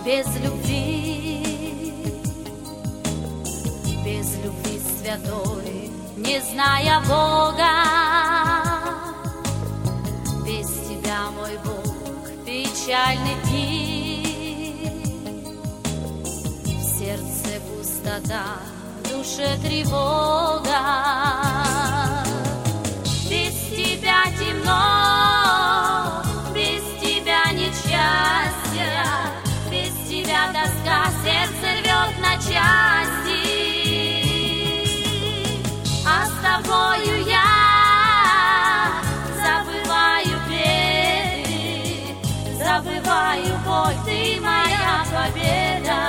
без любви, без любви святой, не зная Бога. Без тебя, мой Бог, печальны дни, в сердце пустота, в душе тревога. Без тебя темно, без тебя несчастье, без тебя тоска, сердце рвет на части. А с тобою я забываю беды, забываю боль, ты моя победа.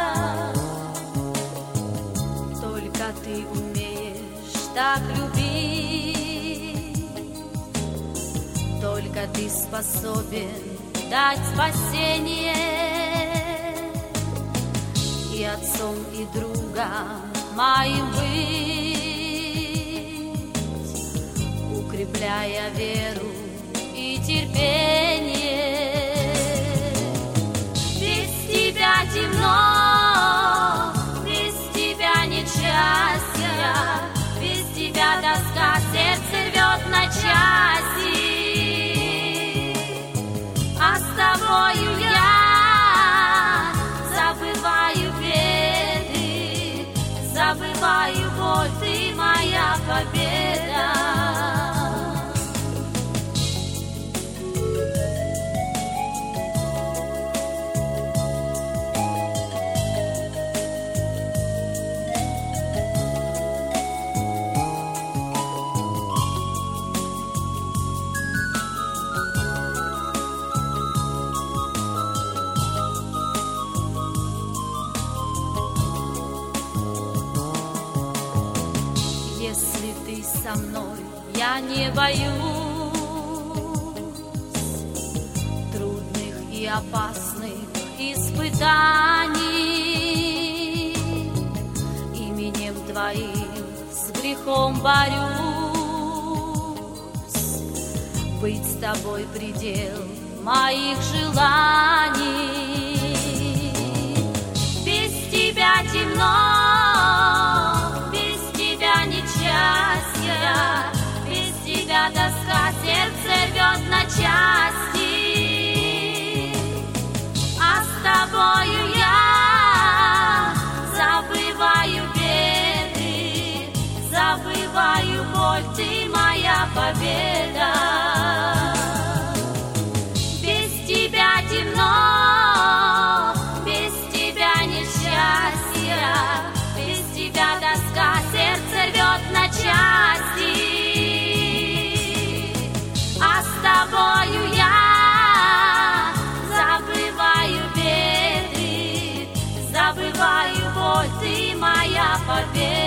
Только ты умеешь так любить, только ты способен дать спасение и отцом, и другом моим быть, укрепляя веру и терпение. Без тебя темно, без тебя несчастье, без тебя тоска, сердце рвет на части. А с тобою я забываю беды, забываю боль, ты моя победа. Если ты со мной, я не боюсь трудных и опасных испытаний. Именем твоим с грехом борюсь, быть с тобой предел моих желаний. Без тебя темно, без тебя тоска, сердце рвет на части. А с тобою я забываю беды, забываю боль, ты моя победа. Без тебя темно, без тебя несчастье, без тебя тоска, сердце рвет на части. А с тобою я забываю беды, забываю боль, ты моя победа.